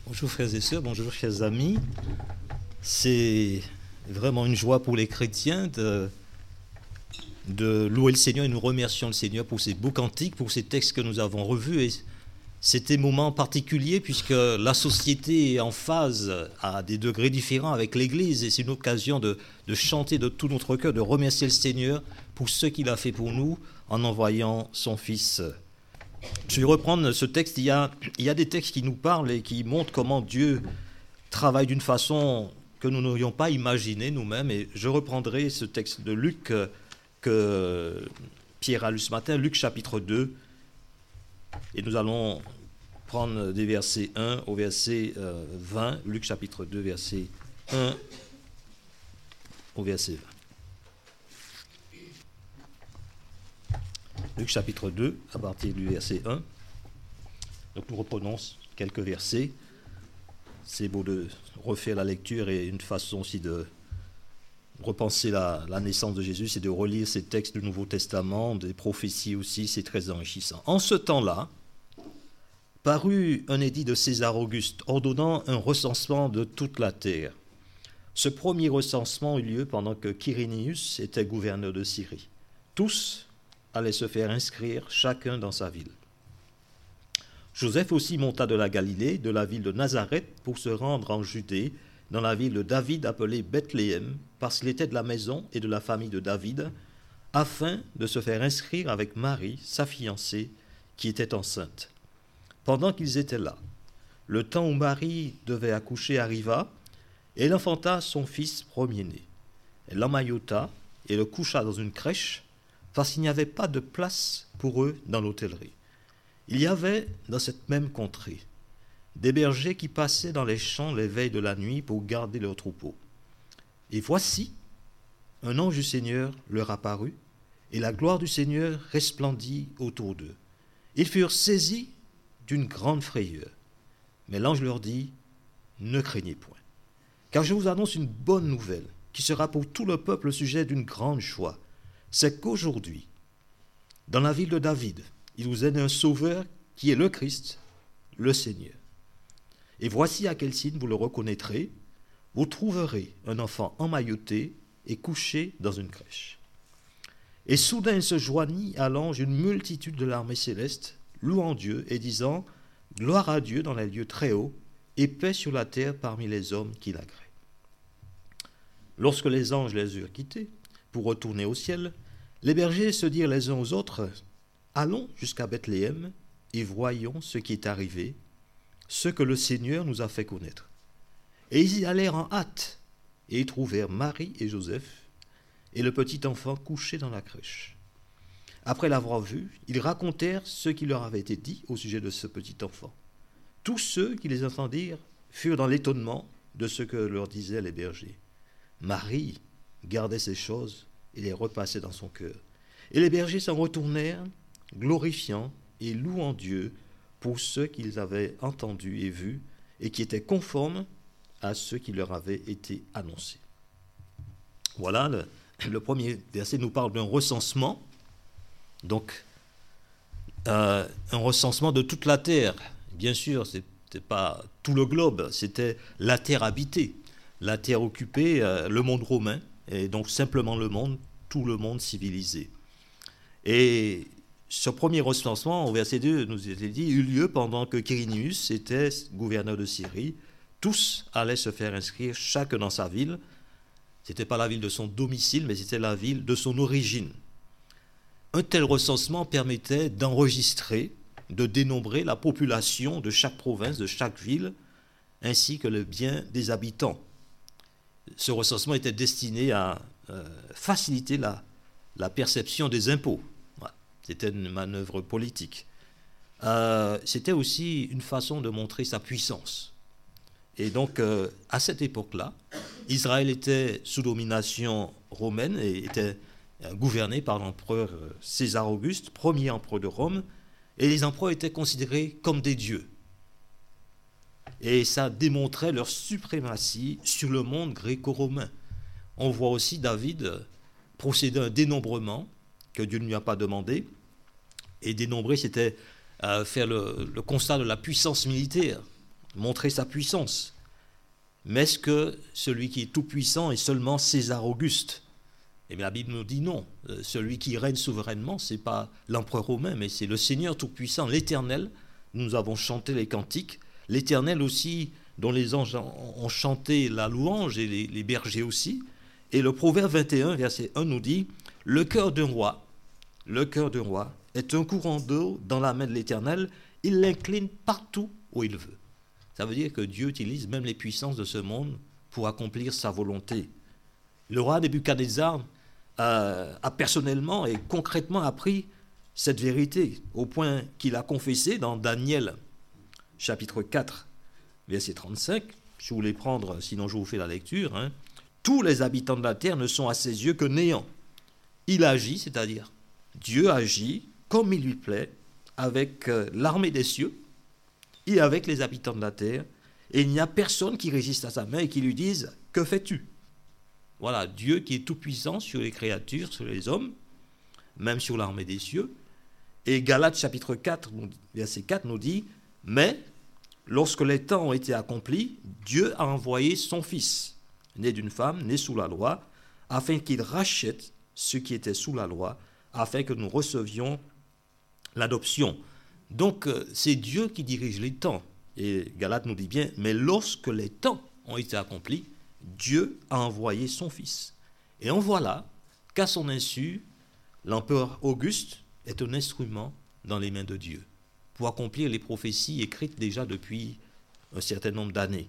Bonjour frères et sœurs, bonjour chers amis. C'est vraiment une joie pour les chrétiens de louer le Seigneur et nous remercions le Seigneur pour ces beaux cantiques, pour ces textes que nous avons revus. Et c'était un moment particulier puisque la société est en phase à des degrés différents avec l'Église et c'est une occasion de chanter de tout notre cœur, de remercier le Seigneur pour ce qu'il a fait pour nous en envoyant son Fils. Je vais reprendre ce texte. Il y a des textes qui nous parlent et qui montrent comment Dieu travaille d'une façon que nous n'aurions pas imaginé nous-mêmes. Et je reprendrai ce texte de Luc que Pierre a lu ce matin, Luc chapitre 2. Et nous allons prendre des versets 1 au verset 20. Luc chapitre 2, verset 1 au verset 20. Luc chapitre 2, à partir du verset 1. Donc nous reprenons quelques versets. C'est beau de refaire la lecture et une façon aussi de repenser la naissance de Jésus, c'est de relire ces textes du Nouveau Testament, des prophéties aussi, c'est très enrichissant. En ce temps-là, parut un édit de César Auguste ordonnant un recensement de toute la terre. Ce premier recensement eut lieu pendant que Quirinius était gouverneur de Syrie. Tous allaient se faire inscrire, chacun dans sa ville. Joseph aussi monta de la Galilée, de la ville de Nazareth, pour se rendre en Judée, dans la ville de David appelée Bethléem, parce qu'il était de la maison et de la famille de David, afin de se faire inscrire avec Marie, sa fiancée, qui était enceinte. Pendant qu'ils étaient là, le temps où Marie devait accoucher arriva, et elle enfanta son fils premier-né. Elle l'emmaillota et le coucha dans une crèche, parce qu'il n'y avait pas de place pour eux dans l'hôtellerie. Il y avait, dans cette même contrée, des bergers qui passaient dans les champs les veilles de la nuit pour garder leurs troupeaux. Et voici, un ange du Seigneur leur apparut, et la gloire du Seigneur resplendit autour d'eux. Ils furent saisis d'une grande frayeur. Mais l'ange leur dit, « Ne craignez point, car je vous annonce une bonne nouvelle, qui sera pour tout le peuple le sujet d'une grande joie. C'est qu'aujourd'hui, dans la ville de David, il vous est né un sauveur qui est le Christ, le Seigneur. Et voici à quel signe vous le reconnaîtrez. Vous trouverez un enfant emmailloté et couché dans une crèche. » Et soudain il se joignit à l'ange une multitude de l'armée céleste, louant Dieu et disant « Gloire à Dieu dans les lieux très hauts, et paix sur la terre parmi les hommes qui l'agréent. » Lorsque les anges les eurent quittés pour retourner au ciel, les bergers se dirent les uns aux autres, « Allons jusqu'à Bethléem et voyons ce qui est arrivé, ce que le Seigneur nous a fait connaître. » Et ils y allèrent en hâte, et y trouvèrent Marie et Joseph, et le petit enfant couché dans la crèche. Après l'avoir vu, ils racontèrent ce qui leur avait été dit au sujet de ce petit enfant. Tous ceux qui les entendirent furent dans l'étonnement de ce que leur disaient les bergers. Marie gardait ces choses et les repassait dans son cœur. Et les bergers s'en retournèrent, glorifiant et louant Dieu pour ce qu'ils avaient entendu et vu, et qui étaient conformes à ce qui leur avait été annoncé. Voilà, le premier verset nous parle d'un recensement, donc un recensement de toute la terre. Bien sûr, ce n'était pas tout le globe, c'était la terre habitée, la terre occupée, le monde romain, et donc simplement le monde, tout le monde civilisé. Et ce premier recensement, au verset 2, nous était dit, eut lieu pendant que Quirinius était gouverneur de Syrie. Tous allaient se faire inscrire, chacun dans sa ville. Ce n'était pas la ville de son domicile, mais c'était la ville de son origine. Un tel recensement permettait d'enregistrer, de dénombrer la population de chaque province, de chaque ville, ainsi que le bien des habitants. Ce recensement était destiné à faciliter la perception des impôts. C'était une manœuvre politique. C'était aussi une façon de montrer sa puissance. Et donc, à cette époque-là, Israël était sous domination romaine et était gouverné par l'empereur César Auguste, premier empereur de Rome, et les empereurs étaient considérés comme des dieux. Et ça démontrait leur suprématie sur le monde gréco-romain. On voit aussi David procéder à un dénombrement que Dieu ne lui a pas demandé. Et dénombrer, c'était faire le constat de la puissance militaire montrer sa puissance. Mais est-ce que celui qui est tout-puissant est seulement César Auguste? Eh bien, la Bible nous dit non. Celui qui règne souverainement, ce n'est pas l'empereur romain, mais c'est le Seigneur tout-puissant, l'Éternel. Nous avons chanté les cantiques. L'Éternel aussi, dont les anges ont chanté la louange, et les bergers aussi. Et le Proverbe 21, verset 1 nous dit « le cœur d'un roi est un courant d'eau dans la main de l'Éternel, il l'incline partout où il veut. » Ça veut dire que Dieu utilise même les puissances de ce monde pour accomplir sa volonté. Le roi Nebuchadnezzar a personnellement et concrètement appris cette vérité, au point qu'il a confessé dans Daniel, chapitre 4, verset 35. Si vous voulez prendre, sinon je vous fais la lecture. Tous les habitants de la terre ne sont à ses yeux que néants. Il agit, c'est-à-dire Dieu agit comme il lui plaît avec l'armée des cieux et avec les habitants de la terre. Et il n'y a personne qui résiste à sa main et qui lui dise « Que fais-tu » Voilà, Dieu qui est tout-puissant sur les créatures, sur les hommes, même sur l'armée des cieux. Et Galates chapitre 4, verset 4 nous dit « Mais lorsque les temps ont été accomplis, Dieu a envoyé son Fils, né d'une femme, né sous la loi, afin qu'il rachète ceux qui étaient sous la loi, afin que nous recevions l'adoption. » Donc, c'est Dieu qui dirige les temps. Et Galates nous dit bien « Mais lorsque les temps ont été accomplis, Dieu a envoyé son Fils. » Et en voilà qu'à son insu, l'empereur Auguste est un instrument dans les mains de Dieu pour accomplir les prophéties écrites déjà depuis un certain nombre d'années.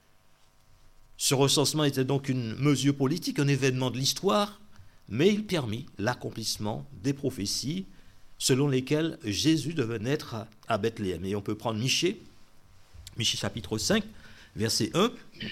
Ce recensement était donc une mesure politique, un événement de l'histoire, mais il permit l'accomplissement des prophéties selon lesquelles Jésus devait naître à Bethléem. Et on peut prendre Michée chapitre 5, verset 1.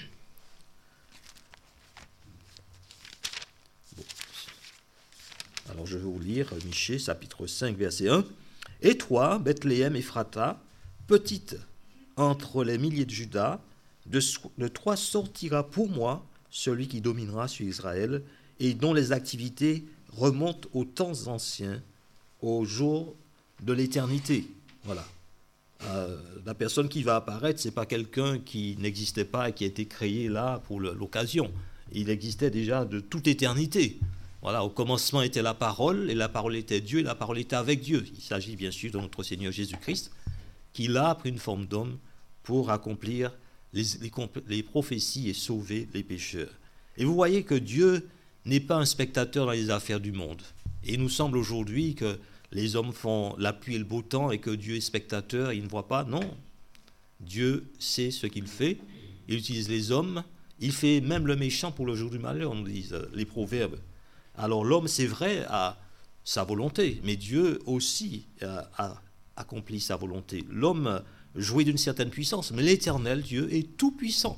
Alors je vais vous lire Michée chapitre 5, verset 1. « Et toi, Bethléem Ephrata, petite entre les milliers de Juda, de toi sortira pour moi celui qui dominera sur Israël et dont les activités remontent aux temps anciens, au jour de l'éternité. » Voilà. La personne qui va apparaître, ce n'est pas quelqu'un qui n'existait pas et qui a été créé là pour l'occasion. Il existait déjà de toute éternité. Voilà, au commencement était la parole, et la parole était Dieu, et la parole était avec Dieu. Il s'agit bien sûr de notre Seigneur Jésus-Christ, qui a pris une forme d'homme pour accomplir les prophéties et sauver les pécheurs. Et vous voyez que Dieu n'est pas un spectateur dans les affaires du monde. Et il nous semble aujourd'hui que les hommes font la pluie et le beau temps et que Dieu est spectateur et il ne voit pas. Non, Dieu sait ce qu'il fait, il utilise les hommes, il fait même le méchant pour le jour du malheur, nous disent les proverbes. Alors l'homme, c'est vrai, a sa volonté, mais Dieu aussi a accompli sa volonté. L'homme jouit d'une certaine puissance, mais l'Éternel, Dieu, est tout puissant.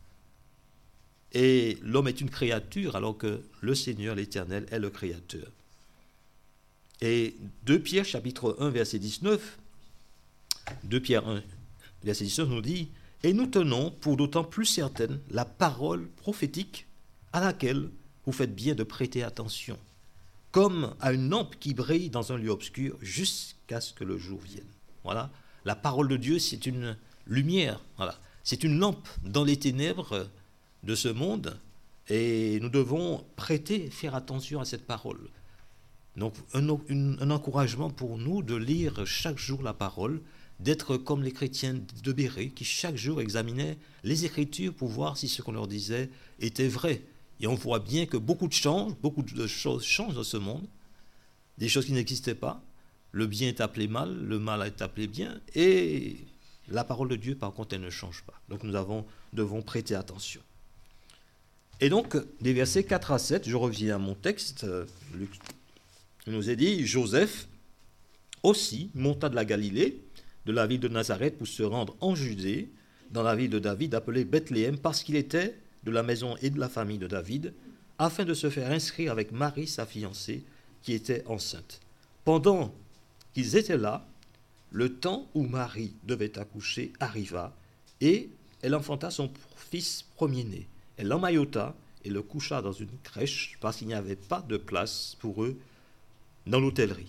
Et l'homme est une créature, alors que le Seigneur, l'Éternel, est le Créateur. Et 2 Pierre, chapitre 1, verset 19, 2 Pierre 1, verset 19 nous dit « Et nous tenons pour d'autant plus certaine la parole prophétique à laquelle vous faites bien de prêter attention, comme à une lampe qui brille dans un lieu obscur jusqu'à ce que le jour vienne. » Voilà, la parole de Dieu, c'est une lumière, voilà. C'est une lampe dans les ténèbres de ce monde, et nous devons faire attention à cette parole. Donc, un encouragement pour nous de lire chaque jour la parole, d'être comme les chrétiens de Béret, qui chaque jour examinaient les Écritures pour voir si ce qu'on leur disait était vrai. Et on voit bien que beaucoup de choses changent dans ce monde, des choses qui n'existaient pas. Le bien est appelé mal, le mal est appelé bien, et la parole de Dieu, par contre, elle ne change pas. Donc nous devons prêter attention. Et donc, des versets 4 à 7, je reviens à mon texte, Luc, il nous est dit, Joseph aussi monta de la Galilée, de la ville de Nazareth, pour se rendre en Judée, dans la ville de David, appelée Bethléem, parce qu'il était de la maison et de la famille de David, afin de se faire inscrire avec Marie, sa fiancée, qui était enceinte. Pendant qu'ils étaient là, le temps où Marie devait accoucher arriva, et elle enfanta son fils premier-né. Elle l'emmaillota et le coucha dans une crèche, parce qu'il n'y avait pas de place pour eux dans l'hôtellerie.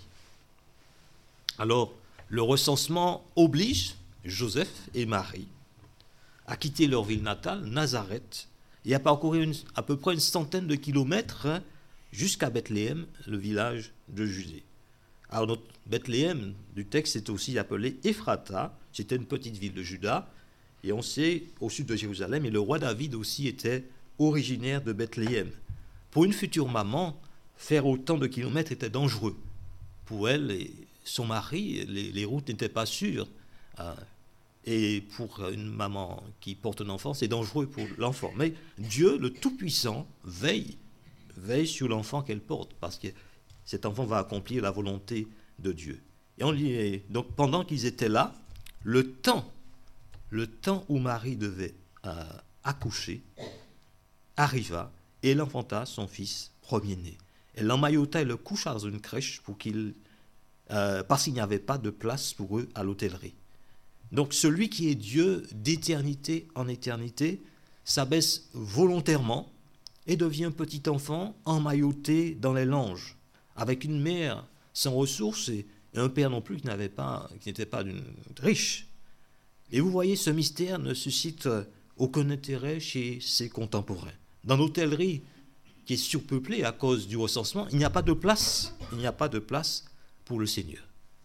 Alors, le recensement oblige Joseph et Marie a quitté leur ville natale, Nazareth, et a parcouru à peu près une centaine de kilomètres jusqu'à Bethléem, le village de Judée. Alors notre Bethléem du texte est aussi appelé Ephrata, c'était une petite ville de Juda, et on sait au sud de Jérusalem, et le roi David aussi était originaire de Bethléem. Pour une future maman, faire autant de kilomètres était dangereux. Pour elle et son mari, les routes n'étaient pas sûres. Et pour une maman qui porte un enfant, c'est dangereux pour l'enfant. Mais Dieu, le Tout-Puissant, veille sur l'enfant qu'elle porte, parce que cet enfant va accomplir la volonté de Dieu. Et donc pendant qu'ils étaient là, le temps où Marie devait accoucher arriva, et elle enfanta son fils premier-né. Elle l'emmaillota et le coucha dans une crèche parce qu'il n'y avait pas de place pour eux à l'hôtellerie. Donc celui qui est Dieu d'éternité en éternité s'abaisse volontairement et devient un petit enfant emmailloté dans les langes, avec une mère sans ressources et un père non plus qui n'était pas riche. Et vous voyez, ce mystère ne suscite aucun intérêt chez ses contemporains. Dans l'hôtellerie, qui est surpeuplée à cause du recensement, il n'y a pas de place. Il n'y a pas de place pour le Seigneur.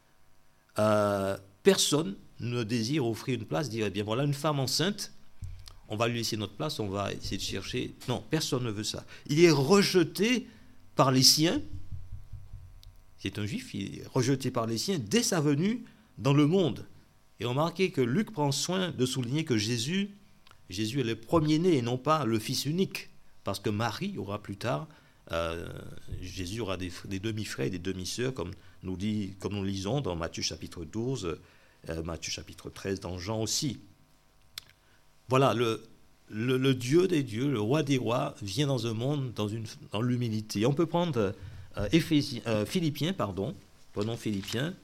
Personne ne désire offrir une place, dire, eh bien voilà, une femme enceinte, on va lui laisser notre place, on va essayer de chercher. Non, personne ne veut ça. Il est rejeté par les siens. C'est un juif, il est rejeté par les siens dès sa venue dans le monde. Et remarquez que Luc prend soin de souligner que Jésus est le premier-né et non pas le fils unique. Parce que Marie aura plus tard, Jésus aura des demi-frères et des demi-sœurs, comme nous lisons dans Matthieu chapitre 12, Matthieu chapitre 13, dans Jean aussi. Voilà, le Dieu des dieux, le roi des rois, vient dans un monde dans l'humilité. On peut prendre Philippiens. Prenons Philippiens.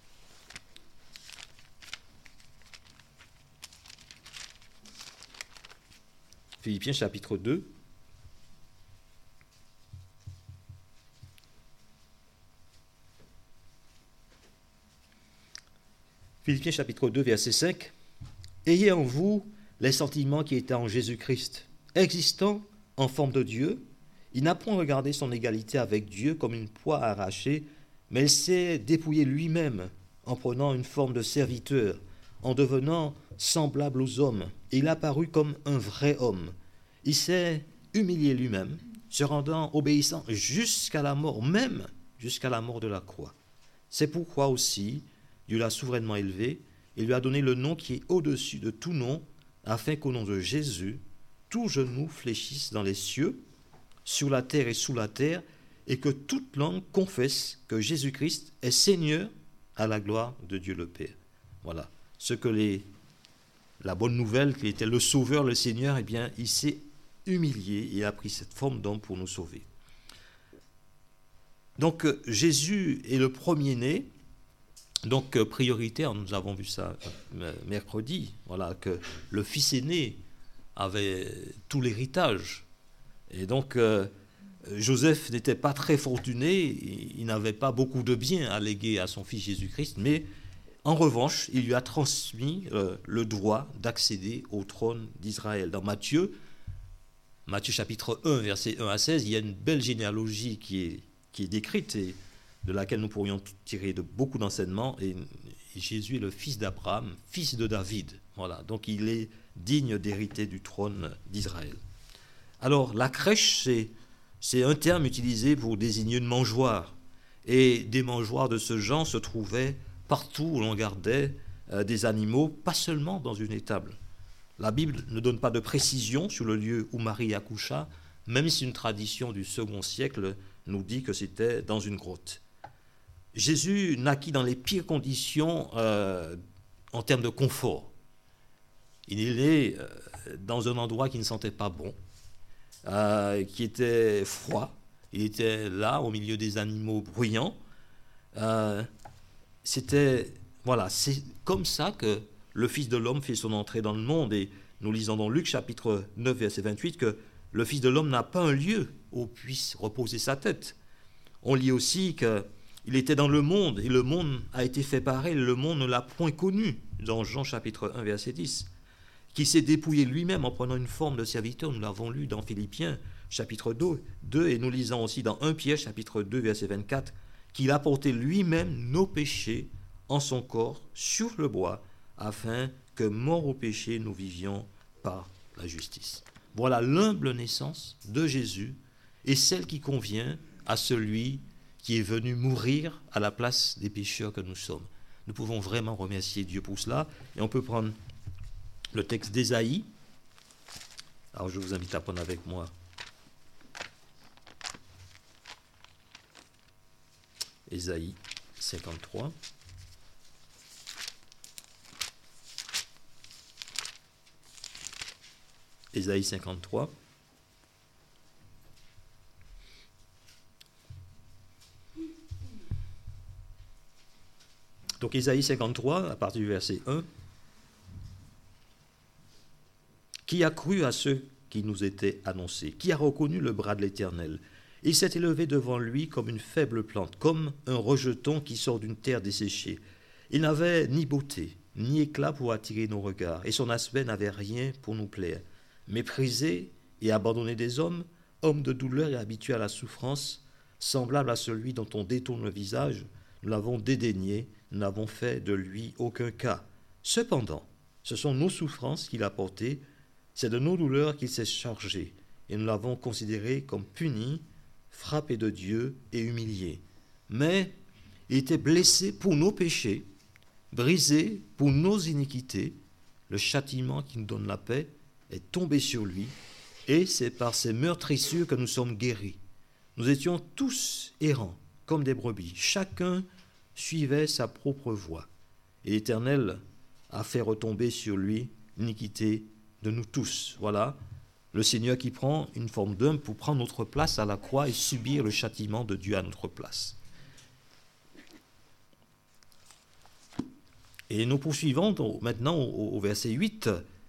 Philippiens chapitre 2. Philippiens chapitre 2, verset 5. Ayez en vous les sentiments qui étaient en Jésus-Christ. Existant en forme de Dieu, il n'a point regardé son égalité avec Dieu comme une proie arrachée, mais il s'est dépouillé lui-même en prenant une forme de serviteur, en devenant semblable aux hommes. Et il a paru comme un vrai homme. Il s'est humilié lui-même, se rendant obéissant jusqu'à la mort, même jusqu'à la mort de la croix. C'est pourquoi aussi Dieu l'a souverainement élevé et lui a donné le nom qui est au-dessus de tout nom, afin qu'au nom de Jésus, tout genou fléchisse dans les cieux, sur la terre et sous la terre, et que toute langue confesse que Jésus-Christ est Seigneur à la gloire de Dieu le Père. Voilà. La bonne nouvelle qu'il était le Sauveur, le Seigneur, eh bien, il s'est humilié et a pris cette forme d'homme pour nous sauver. Donc, Jésus est le premier-né. Donc, prioritaire, nous avons vu ça mercredi, voilà, que le fils aîné avait tout l'héritage. Et donc, Joseph n'était pas très fortuné, il n'avait pas beaucoup de biens à léguer à son fils Jésus-Christ, mais en revanche, il lui a transmis le droit d'accéder au trône d'Israël. Dans Matthieu chapitre 1, versets 1 à 16, il y a une belle généalogie qui est décrite et de laquelle nous pourrions tirer beaucoup d'enseignements. Et Jésus est le fils d'Abraham, fils de David. Voilà, donc il est digne d'hériter du trône d'Israël. Alors, la crèche, c'est un terme utilisé pour désigner une mangeoire. Et des mangeoires de ce genre se trouvaient partout où l'on gardait des animaux, pas seulement dans une étable. La Bible ne donne pas de précision sur le lieu où Marie accoucha, même si une tradition du second siècle nous dit que c'était dans une grotte. Jésus naquit dans les pires conditions en termes de confort. Il est né dans un endroit qui ne sentait pas bon, qui était froid. Il était là, au milieu des animaux bruyants. C'est comme ça que le Fils de l'homme fait son entrée dans le monde. Et nous lisons dans Luc chapitre 9, verset 28, que le Fils de l'homme n'a pas un lieu où puisse reposer sa tête. On lit aussi qu'il était dans le monde, et le monde a été fait par elle, le monde ne l'a point connu, dans Jean chapitre 1, verset 10. qui s'est dépouillé lui-même en prenant une forme de serviteur. Nous l'avons lu dans Philippiens chapitre 2 et nous lisons aussi dans 1 Pierre chapitre 2 verset 24 qu'il a porté lui-même nos péchés en son corps sur le bois afin que mort au péché nous vivions par la justice. Voilà l'humble naissance de Jésus et celle qui convient à celui qui est venu mourir à la place des pécheurs que nous sommes. Nous pouvons vraiment remercier Dieu pour cela. Et on peut prendre le texte d'Ésaïe. Alors je vous invite à prendre avec moi Ésaïe 53. Ésaïe 53. Donc Ésaïe 53, à partir du verset 1. Qui a cru à ceux qui nous étaient annoncés? Qui a reconnu le bras de l'Éternel? Il s'est élevé devant lui comme une faible plante, comme un rejeton qui sort d'une terre desséchée. Il n'avait ni beauté, ni éclat pour attirer nos regards, et son aspect n'avait rien pour nous plaire. Méprisé et abandonné des hommes, homme de douleur et habitué à la souffrance, semblable à celui dont on détourne le visage, nous l'avons dédaigné, nous n'avons fait de lui aucun cas. Cependant, ce sont nos souffrances qu'il a portées, c'est de nos douleurs qu'il s'est chargé, et nous l'avons considéré comme puni, frappé de Dieu et humilié. Mais il était blessé pour nos péchés, brisé pour nos iniquités. Le châtiment qui nous donne la paix est tombé sur lui, et c'est par ses meurtrissures que nous sommes guéris. Nous étions tous errants, comme des brebis. Chacun suivait sa propre voie. Et l'Éternel a fait retomber sur lui l'iniquité de nous tous. Voilà, le Seigneur qui prend une forme d'homme pour prendre notre place à la croix et subir le châtiment de Dieu à notre place. Et nous poursuivons maintenant au verset 8.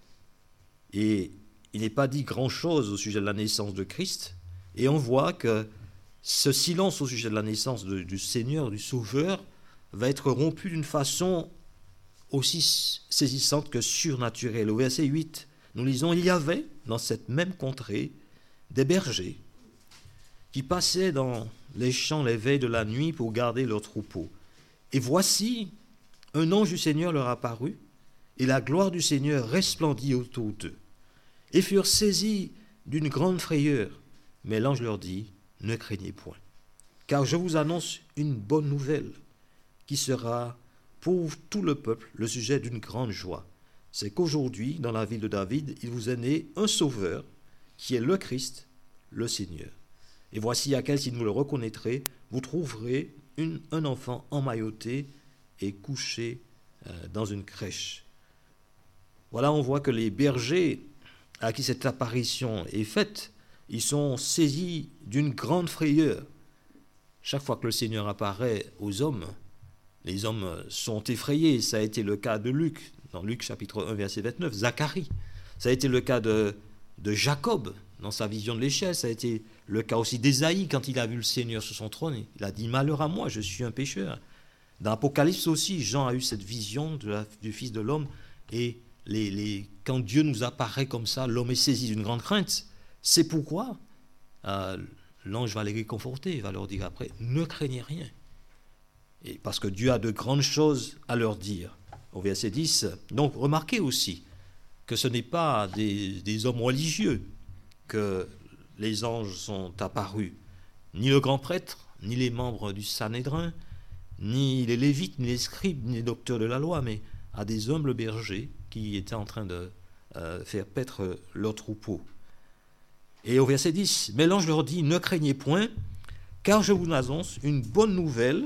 Et il n'est pas dit grand-chose au sujet de la naissance de Christ. Et on voit que ce silence au sujet de la naissance du Seigneur, du Sauveur, va être rompu d'une façon aussi saisissante que surnaturelle. Au verset 8, nous lisons « Il y avait dans cette même contrée des bergers qui passaient dans les champs les veilles de la nuit pour garder leurs troupeaux. Et voici, un ange du Seigneur leur apparut, et la gloire du Seigneur resplendit autour d'eux. Et furent saisis d'une grande frayeur. Mais l'ange leur dit, ne craignez point, car je vous annonce une bonne nouvelle, qui sera pour tout le peuple le sujet d'une grande joie. C'est qu'aujourd'hui, dans la ville de David, il vous est né un sauveur, qui est le Christ, le Seigneur. Et voici à quel, si vous le reconnaîtrez, vous trouverez un enfant emmailloté et couché dans une crèche. Voilà, on voit que les bergers à qui cette apparition est faite, ils sont saisis d'une grande frayeur. Chaque fois que le Seigneur apparaît aux hommes, les hommes sont effrayés. Ça a été le cas de Luc, dans Luc chapitre 1, verset 29, Zacharie. Ça a été le cas de Jacob, dans sa vision de l'échelle. Ça a été le cas aussi d'Ésaïe, quand il a vu le Seigneur sur son trône. Il a dit « Malheur à moi, je suis un pécheur ». Dans l'Apocalypse aussi, Jean a eu cette vision du Fils de l'homme. Et quand Dieu nous apparaît comme ça, l'homme est saisi d'une grande crainte. C'est pourquoi l'ange va les réconforter, il va leur dire après, ne craignez rien. Et parce que Dieu a de grandes choses à leur dire. Au verset 10, donc remarquez aussi que ce n'est pas des hommes religieux que les anges sont apparus, ni le grand prêtre, ni les membres du Sanhédrin, ni les Lévites, ni les scribes, ni les docteurs de la loi, mais à des humbles bergers qui étaient en train de faire paître leurs troupeaux. Et au verset 10, mais l'ange leur dit, ne craignez point, car je vous annonce une bonne nouvelle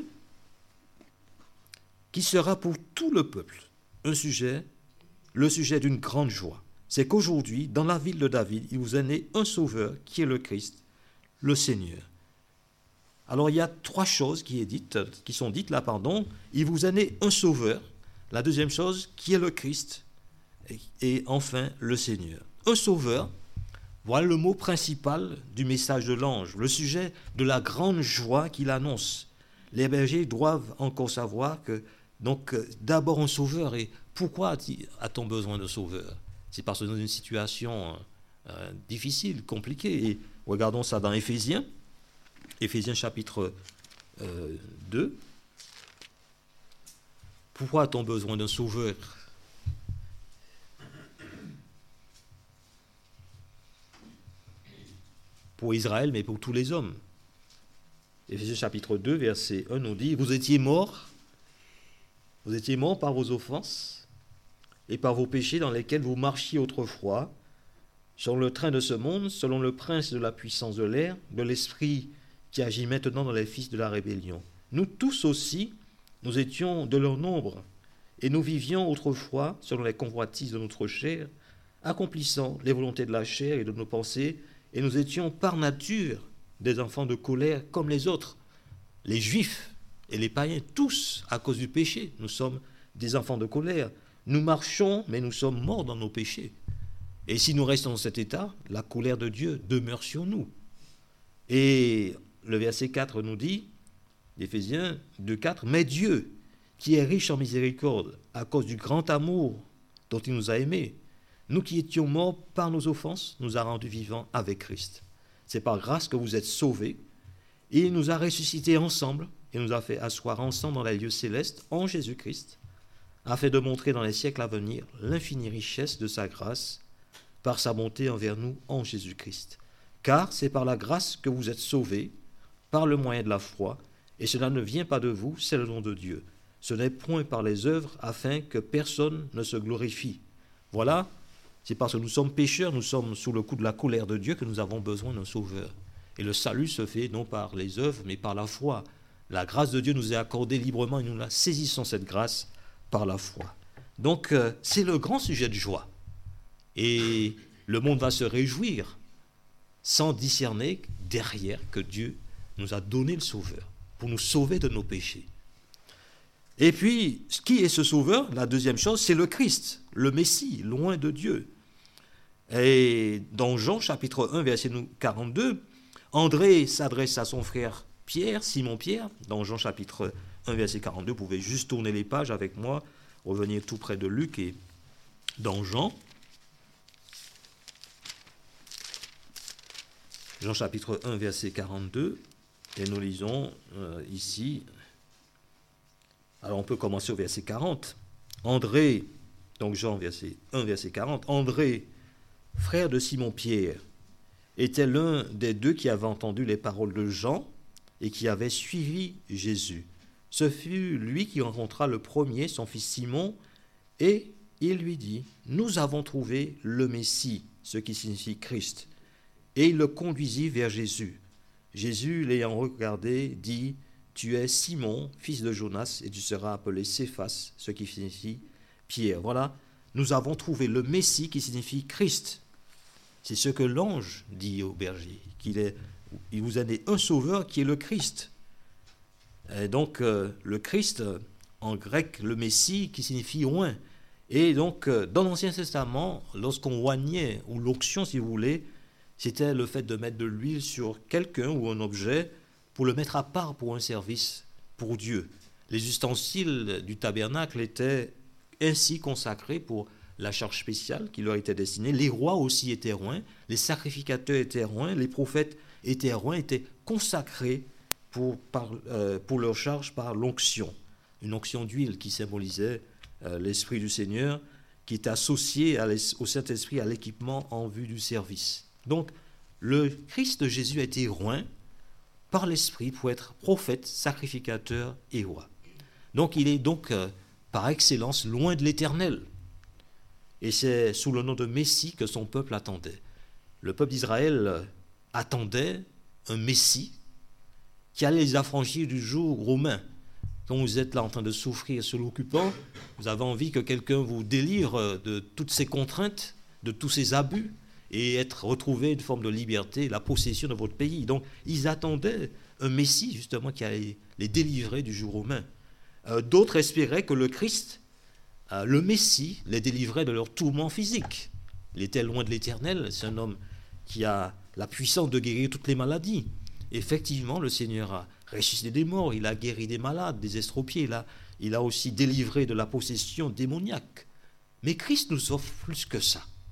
qui sera pour tout le peuple le sujet d'une grande joie. C'est qu'aujourd'hui, dans la ville de David, il vous est né un sauveur qui est le Christ, le Seigneur. Alors il y a trois choses qui sont dites là. Il vous est né un sauveur. La deuxième chose, qui est le Christ. Et enfin, le Seigneur. Un sauveur, voilà le mot principal du message de l'ange, le sujet de la grande joie qu'il annonce. Les bergers doivent encore savoir que, donc, d'abord un sauveur. Et pourquoi a-t-on besoin de sauveur? C'est parce que dans une situation difficile, compliquée. Et regardons ça dans Éphésiens chapitre 2. Pourquoi a-t-on besoin d'un sauveur? Pour Israël, mais pour tous les hommes. Éphésiens chapitre 2, verset 1 nous dit, vous étiez morts par vos offenses et par vos péchés dans lesquels vous marchiez autrefois, selon le train de ce monde, selon le prince de la puissance de l'air, de l'esprit qui agit maintenant dans les fils de la rébellion. Nous tous aussi, nous étions de leur nombre, et nous vivions autrefois selon les convoitises de notre chair, accomplissant les volontés de la chair et de nos pensées, et nous étions par nature des enfants de colère comme les autres, les juifs et les païens, tous à cause du péché. Nous sommes des enfants de colère. Nous marchons, mais nous sommes morts dans nos péchés. Et si nous restons dans cet état, la colère de Dieu demeure sur nous. Et le verset 4 nous dit, Éphésiens 2,4, mais Dieu, qui est riche en miséricorde, à cause du grand amour dont il nous a aimés, nous qui étions morts par nos offenses, nous a rendus vivants avec Christ. C'est par grâce que vous êtes sauvés, et il nous a ressuscités ensemble, et nous a fait asseoir ensemble dans les lieux célestes en Jésus-Christ, afin de montrer dans les siècles à venir l'infinie richesse de sa grâce, par sa bonté envers nous en Jésus-Christ. Car c'est par la grâce que vous êtes sauvés, par le moyen de la foi, et cela ne vient pas de vous, c'est le don de Dieu. Ce n'est point par les œuvres, afin que personne ne se glorifie. Voilà, c'est parce que nous sommes pécheurs, nous sommes sous le coup de la colère de Dieu que nous avons besoin d'un sauveur. Et le salut se fait non par les œuvres, mais par la foi. La grâce de Dieu nous est accordée librement et nous la saisissons, cette grâce, par la foi. Donc, c'est le grand sujet de joie. Et le monde va se réjouir sans discerner derrière que Dieu nous a donné le sauveur pour nous sauver de nos péchés. Et puis, qui est ce sauveur? La deuxième chose, c'est le Christ, le Messie, loin de Dieu. Et dans Jean chapitre 1, verset 42, André s'adresse à son frère Pierre, Simon Pierre, dans Jean chapitre 1, verset 42, vous pouvez juste tourner les pages avec moi, revenir tout près de Luc et dans Jean chapitre 1, verset 42, et nous lisons ici, alors on peut commencer au verset 40, André, donc Jean 1, verset 40, André, frère de Simon-Pierre, était l'un des deux qui avait entendu les paroles de Jean et qui avait suivi Jésus. Ce fut lui qui rencontra le premier, son fils Simon, et il lui dit, « Nous avons trouvé le Messie », ce qui signifie Christ. Et il le conduisit vers Jésus. Jésus, l'ayant regardé, dit, « Tu es Simon, fils de Jonas, et tu seras appelé Céphas », ce qui signifie Pierre. Voilà, nous avons trouvé le Messie qui signifie Christ. C'est ce que l'ange dit au berger, il vous a donné un sauveur qui est le Christ. Et donc, le Christ, en grec, le Messie, qui signifie oint. Et donc, dans l'Ancien Testament, lorsqu'on oignait, ou l'onction, si vous voulez, c'était le fait de mettre de l'huile sur quelqu'un ou un objet pour le mettre à part pour un service pour Dieu. Les ustensiles du tabernacle étaient ainsi consacrés pour la charge spéciale qui leur était destinée. Les rois aussi étaient roints, les sacrificateurs étaient roints, les prophètes étaient roints, étaient consacrés pour leur charge par l'onction. Une onction d'huile qui symbolisait l'Esprit du Seigneur, qui est associé au Saint-Esprit à l'équipement en vue du service. Donc, le Christ Jésus a été oint par l'Esprit pour être prophète, sacrificateur et roi. Donc, il est donc par excellence loin de l'Éternel. Et c'est sous le nom de Messie que son peuple attendait. Le peuple d'Israël attendait un Messie qui allait les affranchir du joug romain. Quand vous êtes là en train de souffrir sous l'occupant, vous avez envie que quelqu'un vous délivre de toutes ces contraintes, de tous ces abus, et être retrouvé une forme de liberté, la possession de votre pays. Donc, ils attendaient un Messie, justement, qui allait les délivrer du joug romain. D'autres espéraient que le Christ, le Messie, les délivrait de leur tourment physique. Il était loin de l'Éternel, c'est un homme qui a la puissance de guérir toutes les maladies. Effectivement, le Seigneur a ressuscité des morts, il a guéri des malades, des estropiés, il a aussi délivré de la possession démoniaque. Mais Christ nous offre plus que ça.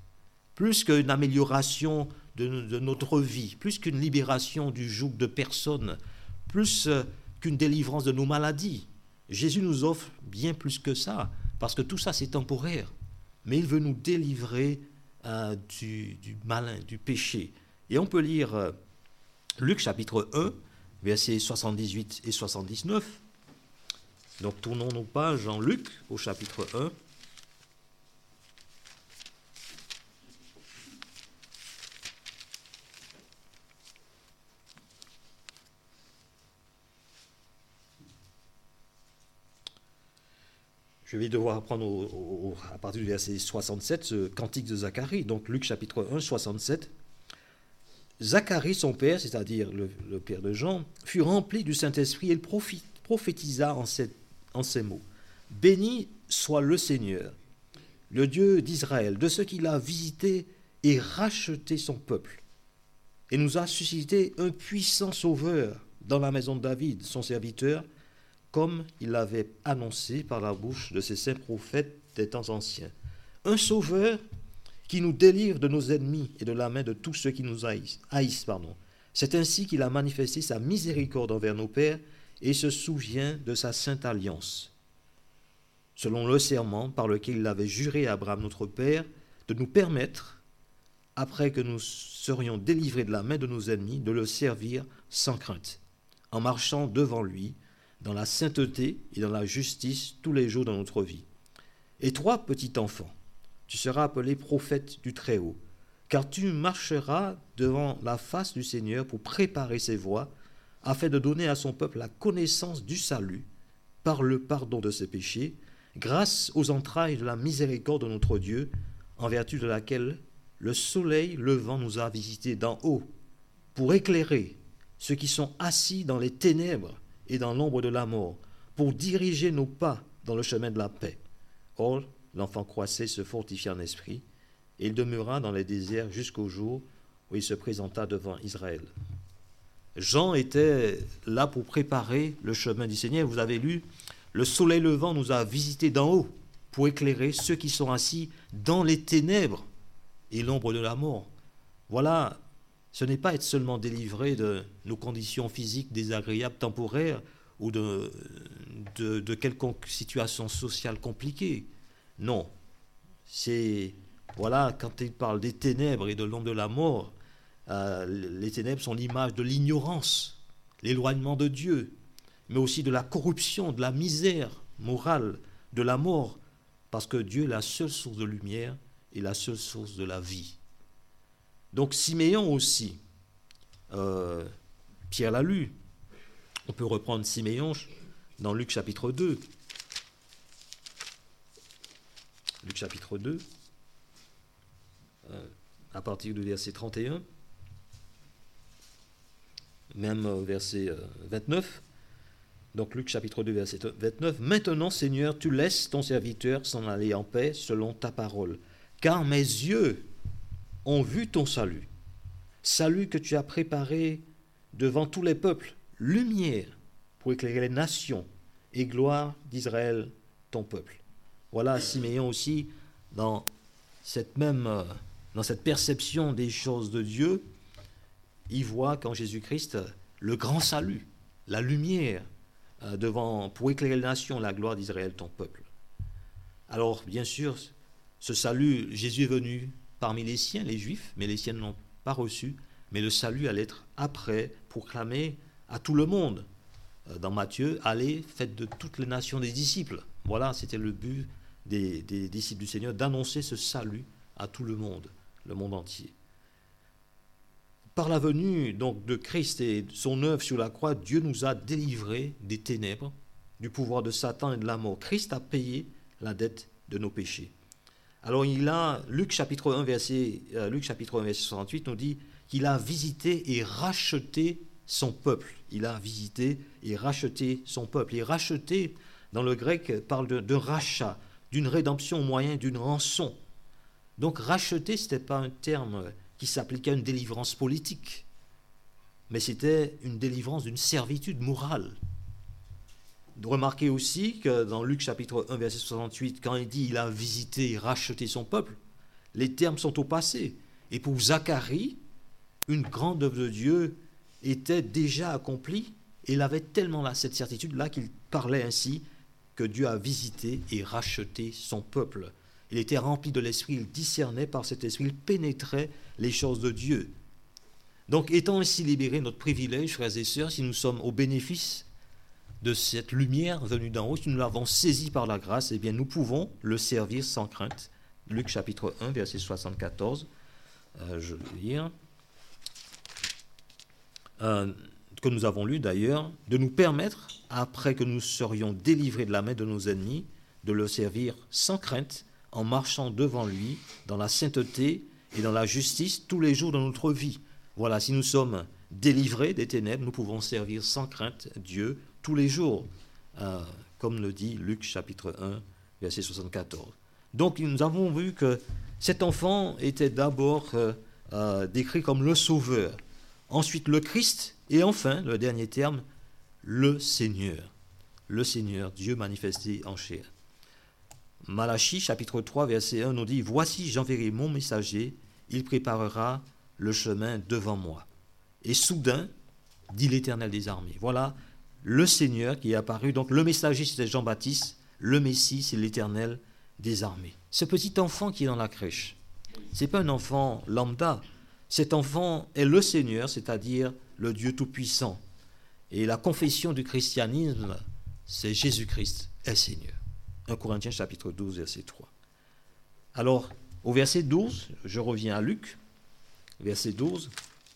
plus qu'une amélioration de notre vie, plus qu'une libération du joug de personnes, plus qu'une délivrance de nos maladies. Jésus nous offre bien plus que ça, parce que tout ça c'est temporaire, mais il veut nous délivrer du malin, du péché. Et on peut lire Luc chapitre 1, versets 78 et 79. Donc tournons nos pages en Luc au chapitre 1. Je vais devoir prendre à partir du verset 67 ce cantique de Zacharie. Donc Luc chapitre 1, 67. Zacharie, son père, c'est-à-dire le père de Jean, fut rempli du Saint-Esprit et il prophétisa en ces mots. Béni soit le Seigneur, le Dieu d'Israël, de ce qu'il a visité et racheté son peuple, et nous a suscité un puissant sauveur dans la maison de David, son serviteur, comme il l'avait annoncé par la bouche de ses saints prophètes des temps anciens. Un sauveur qui nous délivre de nos ennemis et de la main de tous ceux qui nous haïssent. C'est ainsi qu'il a manifesté sa miséricorde envers nos pères et se souvient de sa sainte alliance, selon le serment par lequel il avait juré à Abraham notre père de nous permettre, après que nous serions délivrés de la main de nos ennemis, de le servir sans crainte, en marchant devant lui, dans la sainteté et dans la justice tous les jours de notre vie. Et toi, petit enfant, tu seras appelé prophète du Très-Haut, car tu marcheras devant la face du Seigneur pour préparer ses voies, afin de donner à son peuple la connaissance du salut par le pardon de ses péchés, grâce aux entrailles de la miséricorde de notre Dieu, en vertu de laquelle le soleil levant nous a visités d'en haut, pour éclairer ceux qui sont assis dans les ténèbres et dans l'ombre de la mort, pour diriger nos pas dans le chemin de la paix. Or, l'enfant croissait, se fortifia en esprit, et il demeura dans les déserts jusqu'au jour où il se présenta devant Israël. Jean était là pour préparer le chemin du Seigneur. Vous avez lu, le soleil levant nous a visités d'en haut pour éclairer ceux qui sont assis dans les ténèbres et l'ombre de la mort. Voilà, ce n'est pas être seulement délivré de nos conditions physiques désagréables, temporaires, ou de quelconque situation sociale compliquée. Non, c'est, voilà, quand il parle des ténèbres et de l'ombre de la mort, les ténèbres sont l'image de l'ignorance, l'éloignement de Dieu, mais aussi de la corruption, de la misère morale, de la mort, parce que Dieu est la seule source de lumière et la seule source de la vie. Donc Siméon aussi, Pierre l'a lu, on peut reprendre Siméon dans Luc chapitre 2. Luc chapitre 2, à partir du verset 31, même verset 29. Donc Luc chapitre 2, verset 29. « Maintenant, Seigneur, tu laisses ton serviteur s'en aller en paix selon ta parole, car mes yeux ont vu ton salut, salut que tu as préparé devant tous les peuples, lumière pour éclairer les nations et gloire d'Israël, ton peuple. » Voilà Siméon aussi, dans cette perception des choses de Dieu, il voit qu'en Jésus-Christ, le grand salut, la lumière, pour éclairer les nations, la gloire d'Israël, ton peuple. Alors, bien sûr, ce salut, Jésus est venu parmi les siens, les Juifs, mais les siens ne l'ont pas reçu, mais le salut allait être après proclamé à tout le monde. Dans Matthieu, allez, faites de toutes les nations des disciples. Voilà, c'était le but des disciples du Seigneur, d'annoncer ce salut à tout le monde entier. Par la venue donc de Christ et son œuvre sur la croix, Dieu nous a délivrés des ténèbres, du pouvoir de Satan et de la mort. Christ a payé la dette de nos péchés. Alors Luc chapitre 1, verset 68 nous dit qu'il a visité et racheté son peuple. Il a visité et racheté son peuple. Et racheter, dans le grec, parle de rachat, d'une rédemption au moyen d'une rançon. Donc racheter, ce n'était pas un terme qui s'appliquait à une délivrance politique, mais c'était une délivrance d'une servitude morale. Remarquez aussi que dans Luc chapitre 1, verset 68, quand il dit « il a visité et racheté son peuple », Les termes sont au passé. Et pour Zacharie, une grande œuvre de Dieu était déjà accomplie. Et il avait tellement là, cette certitude-là qu'il parlait ainsi que Dieu a visité et racheté son peuple. Il était rempli de l'Esprit, il discernait par cet Esprit, il pénétrait les choses de Dieu. Donc, étant ainsi libérés, notre privilège, frères et sœurs, si nous sommes au bénéfice de cette lumière venue d'en haut, si nous l'avons saisie par la grâce, eh bien, nous pouvons le servir sans crainte. Luc chapitre 1, verset 74, je vais lire, que nous avons lu d'ailleurs, de nous permettre, après que nous serions délivrés de la main de nos ennemis, de le servir sans crainte, en marchant devant lui, dans la sainteté et dans la justice, tous les jours de notre vie. Voilà, si nous sommes délivrés des ténèbres, nous pouvons servir sans crainte Dieu tous les jours, comme le dit Luc chapitre 1, verset 74. Donc nous avons vu que cet enfant était d'abord décrit comme le Sauveur, ensuite le Christ, et enfin, le dernier terme, le Seigneur, Dieu manifesté en chair. Malachie chapitre 3, verset 1 nous dit « Voici, j'enverrai mon messager, il préparera le chemin devant moi. » Et soudain, dit l'Éternel des armées. Voilà le Seigneur qui est apparu. Donc le messager, c'était Jean-Baptiste. Le Messie, c'est l'Éternel des armées. Ce petit enfant qui est dans la crèche, ce n'est pas un enfant lambda. Cet enfant est le Seigneur, c'est-à-dire le Dieu Tout-Puissant. Et la confession du christianisme, c'est Jésus-Christ est Seigneur. 1 Corinthiens chapitre 12, verset 3. Alors, au verset 12, je reviens à Luc, verset 12.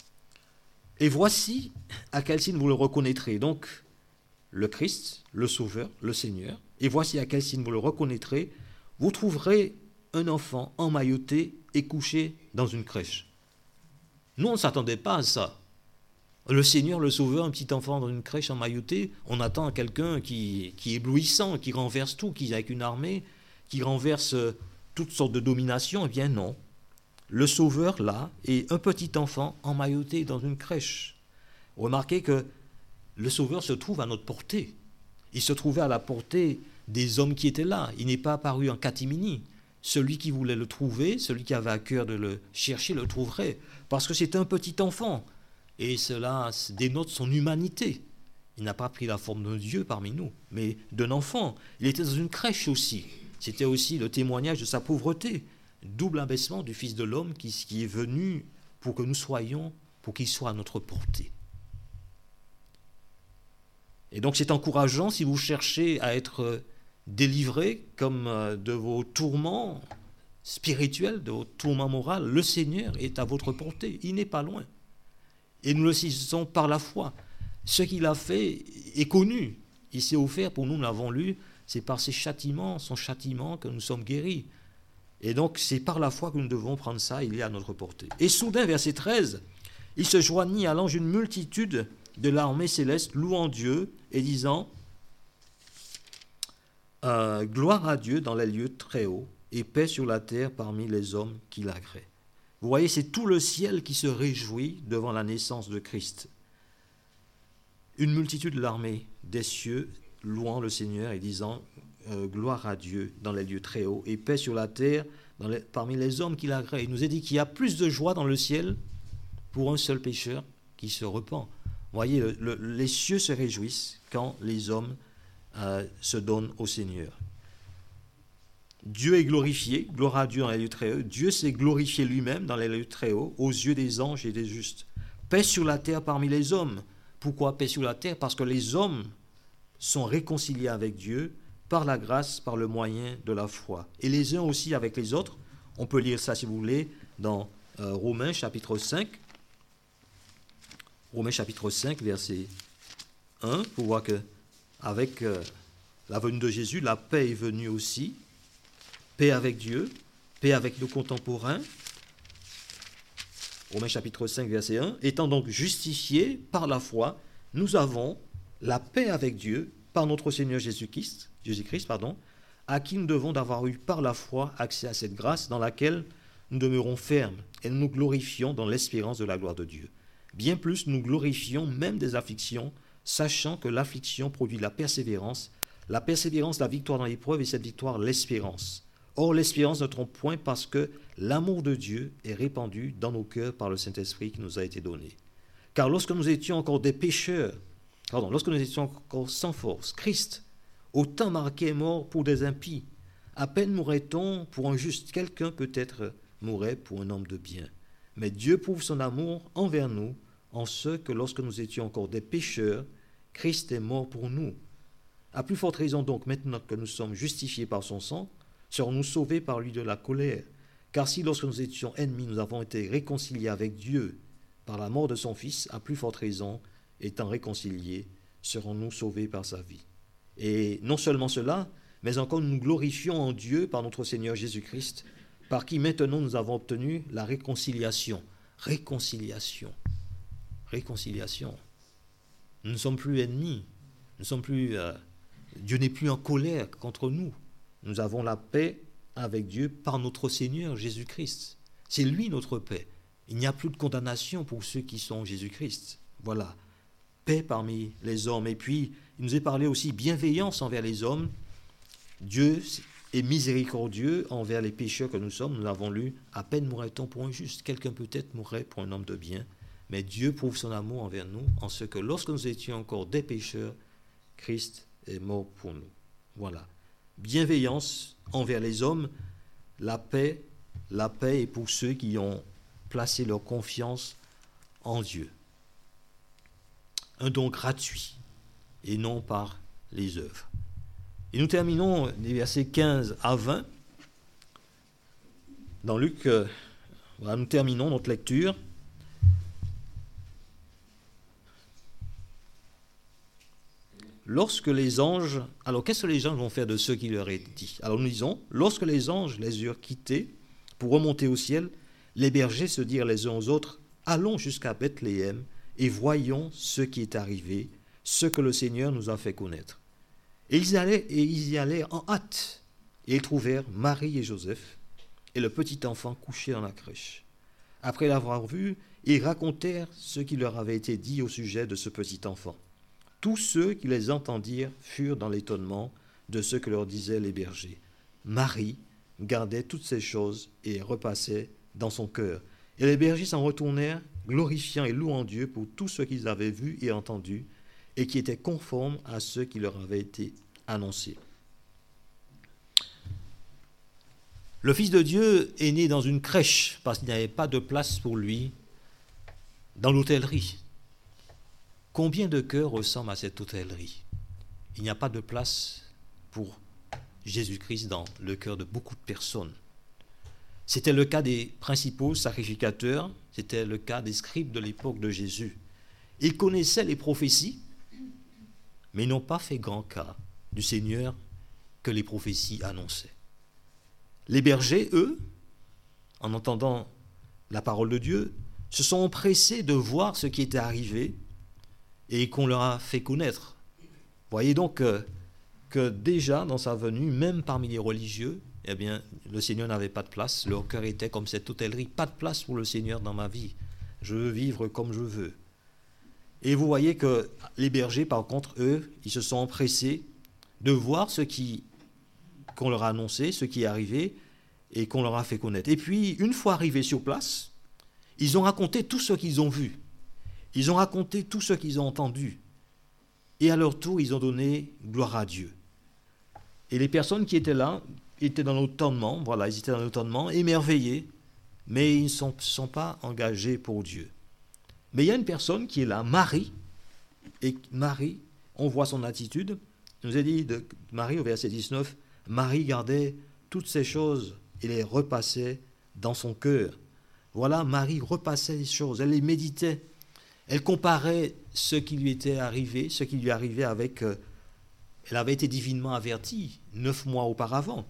« Et voici à quel signe vous le reconnaîtrez. » Donc, le Christ, le Sauveur, le Seigneur. « Et voici à quel signe vous le reconnaîtrez. Vous trouverez un enfant emmailloté et couché dans une crèche. » Nous, on ne s'attendait pas à ça. Le Seigneur, le Sauveur, un petit enfant dans une crèche emmailloté, on attend à quelqu'un qui est éblouissant, qui renverse tout, qui avec une armée, qui renverse toutes sortes de dominations. Eh bien non. Le Sauveur, là, est un petit enfant emmailloté dans une crèche. Remarquez que le Sauveur se trouve à notre portée. Il se trouvait à la portée des hommes qui étaient là. Il n'est pas apparu en catimini. Celui qui voulait le trouver, celui qui avait à cœur de le chercher, le trouverait. Parce que c'est un petit enfant. Et cela dénote son humanité. Il n'a pas pris la forme d'un Dieu parmi nous, mais d'un enfant. Il était dans une crèche aussi. C'était aussi le témoignage de sa pauvreté. Double abaissement du Fils de l'homme qui est venu pour que nous soyons, pour qu'il soit à notre portée. Et donc c'est encourageant si vous cherchez à être délivré comme de vos tourments spirituels, de vos tourments moraux. Le Seigneur est à votre portée, il n'est pas loin. Et nous le saisissons par la foi. Ce qu'il a fait est connu. Il s'est offert pour nous, nous l'avons lu, c'est par ses châtiments, son châtiment que nous sommes guéris. Et donc c'est par la foi que nous devons prendre ça, il est à notre portée. Et soudain, verset 13, il se joignit à l'ange une multitude de l'armée céleste, louant Dieu et disant gloire à Dieu dans les lieux très hauts et paix sur la terre parmi les hommes qui l'agréent. Vous voyez, c'est tout le ciel qui se réjouit devant la naissance de Christ. Une multitude de l'armée des cieux louant le Seigneur et disant gloire à Dieu dans les lieux très hauts et paix sur la terre parmi les hommes qui l'agréent. Il nous est dit qu'il y a plus de joie dans le ciel pour un seul pécheur qui se repent. Vous voyez, les cieux se réjouissent quand les hommes se donnent au Seigneur. Dieu est glorifié, gloire à Dieu dans les lieux très hauts. Dieu s'est glorifié lui-même dans les lieux très hauts, aux yeux des anges et des justes. Paix sur la terre parmi les hommes. Pourquoi paix sur la terre? Parce que les hommes sont réconciliés avec Dieu par la grâce, par le moyen de la foi. Et les uns aussi avec les autres. On peut lire ça, si vous voulez, dans Romains chapitre 5. Romains chapitre 5, verset 1, pour voir qu'avec la venue de Jésus, la paix est venue aussi. Paix avec Dieu, paix avec nos contemporains. Romains chapitre 5, verset 1. Étant donc justifiés par la foi, nous avons la paix avec Dieu par notre Seigneur Jésus-Christ, à qui nous devons d'avoir eu par la foi accès à cette grâce dans laquelle nous demeurons fermes et nous glorifions dans l'espérance de la gloire de Dieu. Bien plus, nous glorifions même des afflictions, sachant que l'affliction produit la persévérance, la victoire dans l'épreuve et cette victoire l'espérance. Or, l'espérance ne trompe point parce que l'amour de Dieu est répandu dans nos cœurs par le Saint-Esprit qui nous a été donné. Car lorsque nous étions encore des pécheurs, lorsque nous étions encore sans force, Christ, au temps marqué, est mort pour des impies. À peine mourrait-on pour un juste. Quelqu'un peut-être mourrait pour un homme de bien. Mais Dieu prouve son amour envers nous en ce que lorsque nous étions encore des pécheurs, Christ est mort pour nous. À plus forte raison donc, maintenant que nous sommes justifiés par son sang, serons-nous sauvés par lui de la colère. Car si lorsque nous étions ennemis, nous avons été réconciliés avec Dieu par la mort de son Fils, à plus forte raison, étant réconciliés, serons-nous sauvés par sa vie. Et non seulement cela, mais encore nous glorifions en Dieu par notre Seigneur Jésus-Christ, par qui maintenant nous avons obtenu la réconciliation. Réconciliation. Réconciliation. Nous ne sommes plus ennemis. Dieu n'est plus en colère contre nous. Nous avons la paix avec Dieu par notre Seigneur Jésus-Christ. C'est lui notre paix. Il n'y a plus de condamnation pour ceux qui sont en Jésus-Christ. Voilà. Paix parmi les hommes. Et puis, il nous est parlé aussi bienveillance envers les hommes. Dieu est miséricordieux envers les pécheurs que nous sommes. Nous l'avons lu. À peine mourrait-on pour un juste. Quelqu'un peut-être mourrait pour un homme de bien. Mais Dieu prouve son amour envers nous en ce que lorsque nous étions encore des pécheurs, Christ est mort pour nous. Voilà. Bienveillance envers les hommes. La paix est pour ceux qui ont placé leur confiance en Dieu. Un don gratuit et non par les œuvres. Et nous terminons les versets 15 à 20. Dans Luc, nous terminons notre lecture. Lorsque les anges... Alors, qu'est-ce que les anges vont faire de ce qui leur est dit? Alors, nous disons, lorsque les anges les eurent quittés pour remonter au ciel, les bergers se dirent les uns aux autres, allons jusqu'à Bethléem et voyons ce qui est arrivé, ce que le Seigneur nous a fait connaître. Et ils y allèrent en hâte, et ils trouvèrent Marie et Joseph et le petit enfant couché dans la crèche. Après l'avoir vu, ils racontèrent ce qui leur avait été dit au sujet de ce petit enfant. Tous ceux qui les entendirent furent dans l'étonnement de ce que leur disaient les bergers. Marie gardait toutes ces choses et repassait dans son cœur. Et les bergers s'en retournèrent, glorifiant et louant Dieu pour tout ce qu'ils avaient vu et entendu, et qui était conforme à ce qui leur avait été annoncé. Le Fils de Dieu est né dans une crèche parce qu'il n'y avait pas de place pour lui dans l'hôtellerie. Combien de cœurs ressemblent à cette hôtellerie? Il n'y a pas de place pour Jésus-Christ dans le cœur de beaucoup de personnes. C'était le cas des principaux sacrificateurs, c'était le cas des scribes de l'époque de Jésus. Ils connaissaient les prophéties, mais ils n'ont pas fait grand cas du Seigneur que les prophéties annonçaient. Les bergers, eux, en entendant la parole de Dieu, se sont empressés de voir ce qui était arrivé et qu'on leur a fait connaître. Voyez donc que déjà dans sa venue, même parmi les religieux, eh bien, le Seigneur n'avait pas de place. Leur cœur était comme cette hôtellerie. Pas de place pour le Seigneur dans ma vie. Je veux vivre comme je veux. Et vous voyez que les bergers, par contre, eux, ils se sont empressés de voir qu'on leur a annoncé, ce qui est arrivé, et qu'on leur a fait connaître. Et puis, une fois arrivés sur place, ils ont raconté tout ce qu'ils ont vu. Ils ont raconté tout ce qu'ils ont entendu. Et à leur tour, ils ont donné gloire à Dieu. Et les personnes qui étaient là étaient dans l'étonnement, ils étaient dans l'étonnement, émerveillés, mais ils ne sont pas engagés pour Dieu. Mais il y a une personne qui est là, Marie, et Marie, on voit son attitude. Il nous est dit de Marie au verset 19, Marie gardait toutes ces choses et les repassait dans son cœur. Voilà, Marie repassait les choses, elle les méditait. Elle comparait ce qui lui était arrivé, ce qui lui arrivait avec... elle avait été divinement avertie 9 mois auparavant.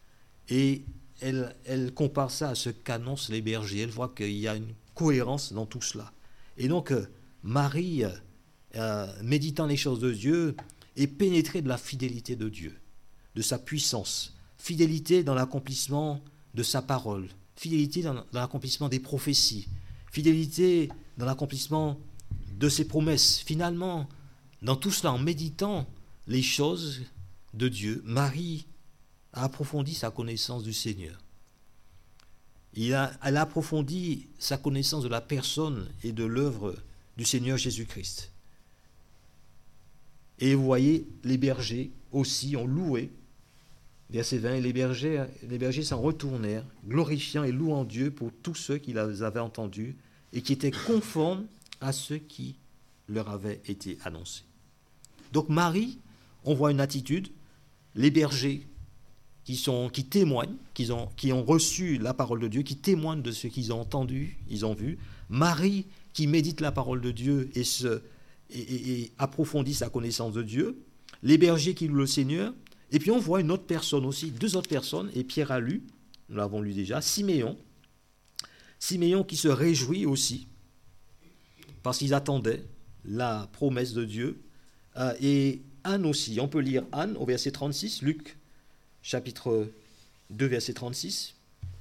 Et elle compare ça à ce qu'annoncent les bergers. Elle voit qu'il y a une cohérence dans tout cela. Et donc, Marie, méditant les choses de Dieu, est pénétrée de la fidélité de Dieu, de sa puissance, fidélité dans l'accomplissement de sa parole, fidélité dans l'accomplissement des prophéties, fidélité dans l'accomplissement de ses promesses. Finalement, dans tout cela, en méditant les choses de Dieu, Marie a approfondi sa connaissance du Seigneur. Elle a approfondi sa connaissance de la personne et de l'œuvre du Seigneur Jésus-Christ. Et vous voyez, les bergers aussi ont loué. Verset 20, et les bergers s'en retournèrent, glorifiant et louant Dieu pour tous ceux qui les avaient entendus et qui étaient conformes à ce qui leur avait été annoncé. Donc Marie, on voit une attitude, les bergers qui témoignent, qui ont reçu la parole de Dieu, qui témoignent de ce qu'ils ont entendu, ils ont vu. Marie qui médite la parole de Dieu et approfondit sa connaissance de Dieu. Les bergers qui louent le Seigneur. Et puis on voit une autre personne aussi, deux autres personnes, et Pierre a lu, nous l'avons lu déjà, Siméon qui se réjouit aussi, parce qu'ils attendaient la promesse de Dieu, et Anne aussi, on peut lire Anne au verset 36, Luc chapitre 2 verset 36,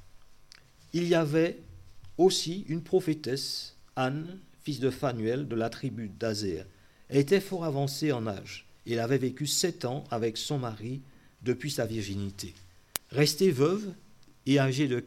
il y avait aussi une prophétesse, Anne, fils de Phanuel, de la tribu d'Aser. Elle était fort avancée en âge. Et elle avait vécu 7 ans avec son mari depuis sa virginité. Restée veuve et âgée de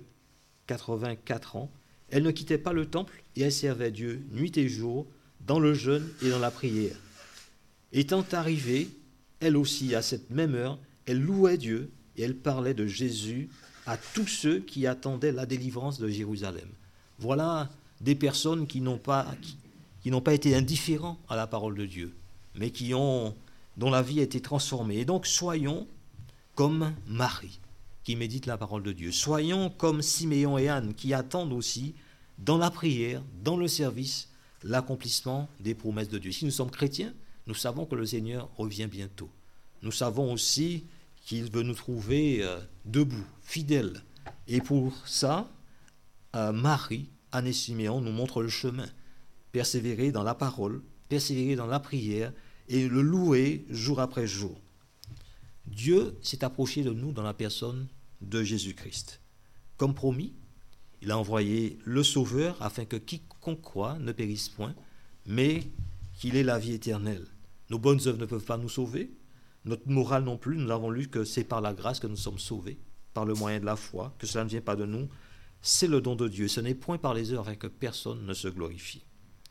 84 ans, elle ne quittait pas le temple et elle servait Dieu nuit et jour dans le jeûne et dans la prière. Étant arrivée, elle aussi, à cette même heure, elle louait Dieu et elle parlait de Jésus à tous ceux qui attendaient la délivrance de Jérusalem. Voilà des personnes qui n'ont pas été indifférents à la parole de Dieu, mais dont la vie a été transformée. Et donc, soyons comme Marie, qui médite la parole de Dieu. Soyons comme Siméon et Anne, qui attendent aussi, dans la prière, dans le service, l'accomplissement des promesses de Dieu. Si nous sommes chrétiens, nous savons que le Seigneur revient bientôt. Nous savons aussi qu'il veut nous trouver debout, fidèles. Et pour ça, Marie, Anne et Siméon nous montrent le chemin. Persévérer dans la parole, persévérer dans la prière, et le louer jour après jour. Dieu s'est approché de nous dans la personne de Jésus-Christ. Comme promis, il a envoyé le Sauveur afin que quiconque croit ne périsse point, mais qu'il ait la vie éternelle. Nos bonnes œuvres ne peuvent pas nous sauver, notre morale non plus. Nous avons lu que c'est par la grâce que nous sommes sauvés, par le moyen de la foi, que cela ne vient pas de nous, c'est le don de Dieu. Ce n'est point par les œuvres afin que personne ne se glorifie.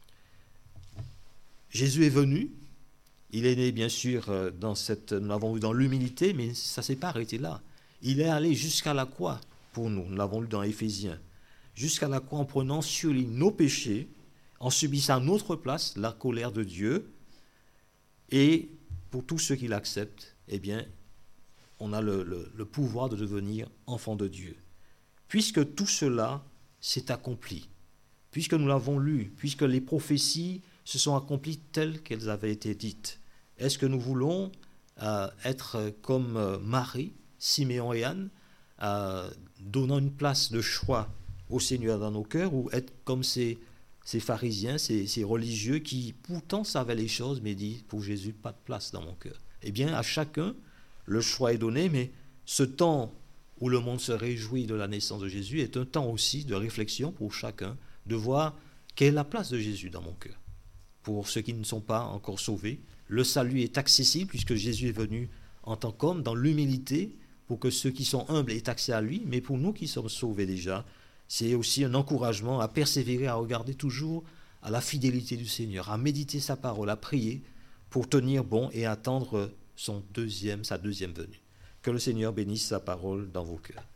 Jésus est venu. Il est né, bien sûr, nous l'avons vu dans l'humilité, mais ça ne s'est pas arrêté là. Il est allé jusqu'à la croix pour nous. Nous l'avons lu dans Éphésiens. Jusqu'à la croix en prenant sur lui nos péchés, en subissant à notre place la colère de Dieu. Et pour tous ceux qui l'acceptent, eh bien, on a le pouvoir de devenir enfant de Dieu. Puisque tout cela s'est accompli, puisque nous l'avons lu, puisque les prophéties se sont accomplies telles qu'elles avaient été dites, est-ce que nous voulons être comme Marie, Siméon et Anne, donnant une place de choix au Seigneur dans nos cœurs, ou être comme ces pharisiens, ces religieux qui pourtant savaient les choses, mais disent, pour Jésus, pas de place dans mon cœur. Eh bien, à chacun, le choix est donné, mais ce temps où le monde se réjouit de la naissance de Jésus est un temps aussi de réflexion pour chacun, de voir quelle est la place de Jésus dans mon cœur. Pour ceux qui ne sont pas encore sauvés, le salut est accessible puisque Jésus est venu en tant qu'homme dans l'humilité pour que ceux qui sont humbles aient accès à lui, mais pour nous qui sommes sauvés déjà, c'est aussi un encouragement à persévérer, à regarder toujours à la fidélité du Seigneur, à méditer sa parole, à prier pour tenir bon et attendre sa deuxième venue. Que le Seigneur bénisse sa parole dans vos cœurs.